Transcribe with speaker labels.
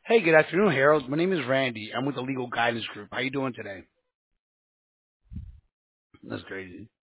Speaker 1: Hey, good afternoon, Harold. My name is Randy. I'm with the Legal Guidance Group. How you doing today? That's crazy.